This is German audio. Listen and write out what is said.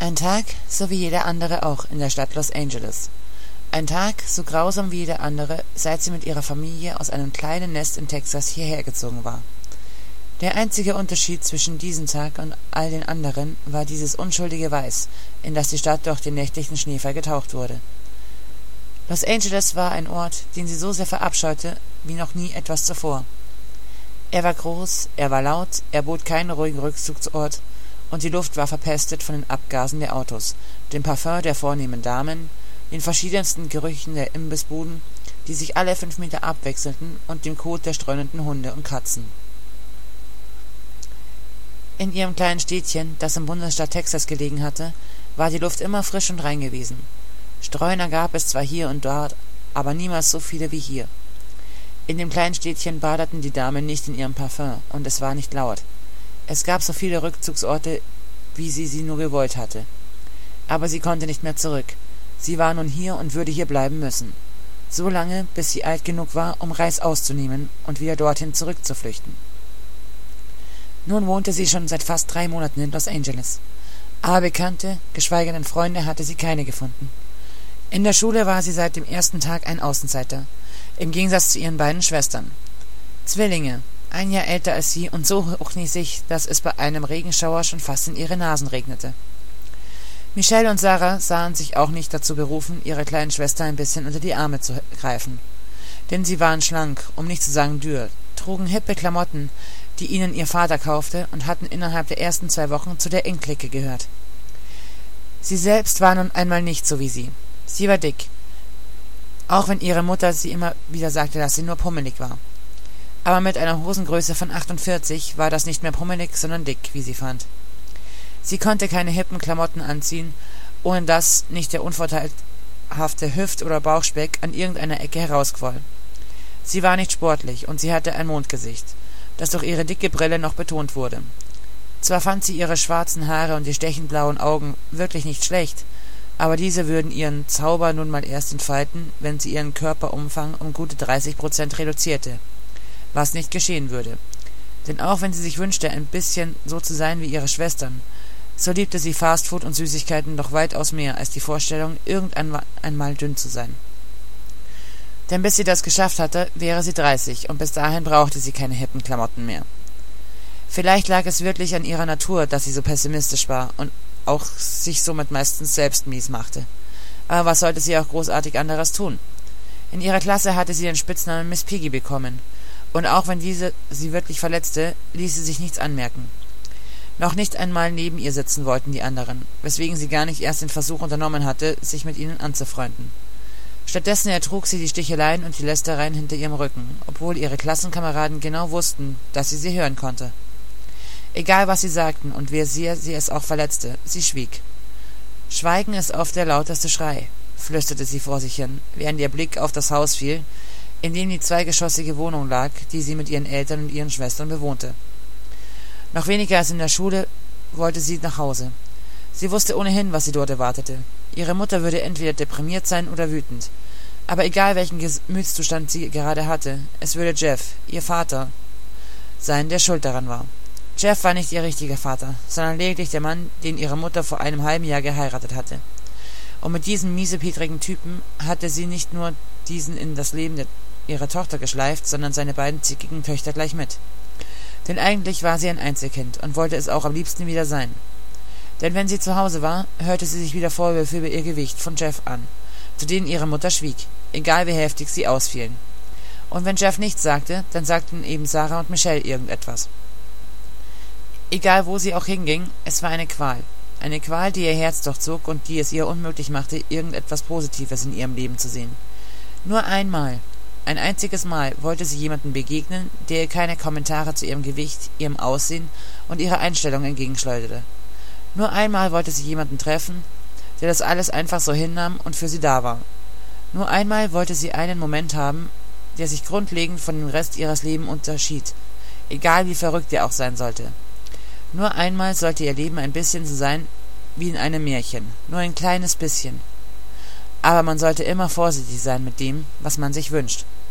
Ein Tag, so wie jeder andere auch in der Stadt Los Angeles. Ein Tag, so grausam wie jeder andere, seit sie mit ihrer Familie aus einem kleinen Nest in Texas hierher gezogen war. Der einzige Unterschied zwischen diesem Tag und all den anderen war dieses unschuldige Weiß, in das die Stadt durch den nächtlichen Schneefall getaucht wurde. Los Angeles war ein Ort, den sie so sehr verabscheute wie noch nie etwas zuvor. Er war groß, er war laut, er bot keinen ruhigen Rückzugsort, und die Luft war verpestet von den Abgasen der Autos, dem Parfüm der vornehmen Damen, den verschiedensten Gerüchen der Imbissbuden, die sich alle 5 Meter abwechselten, und dem Kot der streunenden Hunde und Katzen. In ihrem kleinen Städtchen, das im Bundesstaat Texas gelegen hatte, war die Luft immer frisch und rein gewesen. Streuner gab es zwar hier und dort, aber niemals so viele wie hier. In dem kleinen Städtchen badeten die Damen nicht in ihrem Parfüm, und es war nicht laut. Es gab so viele Rückzugsorte, wie sie nur gewollt hatte. Aber sie konnte nicht mehr zurück. Sie war nun hier und würde hier bleiben müssen. So lange, bis sie alt genug war, um Reis auszunehmen und wieder dorthin zurückzuflüchten. Nun wohnte sie schon seit fast 3 Monaten in Los Angeles. Aber Bekannte, geschweige denn Freunde, hatte sie keine gefunden. In der Schule war sie seit dem ersten Tag ein Außenseiter, im Gegensatz zu ihren beiden Schwestern. Zwillinge, 1 Jahr älter als sie und so hochnäsig, dass es bei einem Regenschauer schon fast in ihre Nasen regnete. Michelle und Sarah sahen sich auch nicht dazu berufen, ihre kleine Schwester ein bisschen unter die Arme zu greifen. Denn sie waren schlank, um nicht zu sagen dürr, trugen hippe Klamotten, die ihnen ihr Vater kaufte, und hatten innerhalb der ersten 2 Wochen zu der Eng-Clique gehört. Sie selbst war nun einmal nicht so wie sie. Sie war dick, auch wenn ihre Mutter sie immer wieder sagte, dass sie nur pummelig war. Aber mit einer Hosengröße von 48 war das nicht mehr pummelig, sondern dick, wie sie fand. Sie konnte keine hippen Klamotten anziehen, ohne dass nicht der unvorteilhafte Hüft- oder Bauchspeck an irgendeiner Ecke herausquoll. Sie war nicht sportlich, und sie hatte ein Mondgesicht, das durch ihre dicke Brille noch betont wurde. Zwar fand sie ihre schwarzen Haare und die stechend blauen Augen wirklich nicht schlecht, aber diese würden ihren Zauber nun mal erst entfalten, wenn sie ihren Körperumfang um gute 30% reduzierte, was nicht geschehen würde. Denn auch wenn sie sich wünschte, ein bisschen so zu sein wie ihre Schwestern, so liebte sie Fastfood und Süßigkeiten doch weitaus mehr als die Vorstellung, einmal dünn zu sein. Denn bis sie das geschafft hatte, wäre sie 30, und bis dahin brauchte sie keine hippen Klamotten mehr. Vielleicht lag es wirklich an ihrer Natur, dass sie so pessimistisch war und auch sich somit meistens selbst mies machte. Aber was sollte sie auch großartig anderes tun? In ihrer Klasse hatte sie den Spitznamen Miss Piggy bekommen, und auch wenn diese sie wirklich verletzte, ließ sie sich nichts anmerken. Noch nicht einmal neben ihr sitzen wollten die anderen, weswegen sie gar nicht erst den Versuch unternommen hatte, sich mit ihnen anzufreunden. Stattdessen ertrug sie die Sticheleien und die Lästereien hinter ihrem Rücken, obwohl ihre Klassenkameraden genau wussten, dass sie hören konnte. Egal, was sie sagten und wie sehr sie es auch verletzte, sie schwieg. »Schweigen ist oft der lauteste Schrei«, flüsterte sie vor sich hin, während ihr Blick auf das Haus fiel, in dem die 2-geschossige Wohnung lag, die sie mit ihren Eltern und ihren Schwestern bewohnte. Noch weniger als in der Schule wollte sie nach Hause. Sie wusste ohnehin, was sie dort erwartete. Ihre Mutter würde entweder deprimiert sein oder wütend. Aber egal, welchen Gemütszustand sie gerade hatte, es würde Jeff, ihr Vater, sein, der schuld daran war. Jeff war nicht ihr richtiger Vater, sondern lediglich der Mann, den ihre Mutter vor einem halben Jahr geheiratet hatte. Und mit diesem miesepietrigen Typen hatte sie nicht nur diesen in das Leben ihrer Tochter geschleift, sondern seine beiden zickigen Töchter gleich mit. Denn eigentlich war sie ein Einzelkind und wollte es auch am liebsten wieder sein. Denn wenn sie zu Hause war, hörte sie sich wieder Vorwürfe über ihr Gewicht von Jeff an, zu denen ihre Mutter schwieg, egal wie heftig sie ausfielen. Und wenn Jeff nichts sagte, dann sagten eben Sarah und Michelle irgendetwas. Egal wo sie auch hinging, es war eine Qual. Eine Qual, die ihr Herz durchzog und die es ihr unmöglich machte, irgendetwas Positives in ihrem Leben zu sehen. Nur einmal, ein einziges Mal wollte sie jemandem begegnen, der ihr keine Kommentare zu ihrem Gewicht, ihrem Aussehen und ihrer Einstellung entgegenschleuderte. Nur einmal wollte sie jemanden treffen, der das alles einfach so hinnahm und für sie da war. Nur einmal wollte sie einen Moment haben, der sich grundlegend von dem Rest ihres Lebens unterschied, egal wie verrückt er auch sein sollte. Nur einmal sollte ihr Leben ein bisschen so sein wie in einem Märchen, nur ein kleines bisschen. Aber man sollte immer vorsichtig sein mit dem, was man sich wünscht.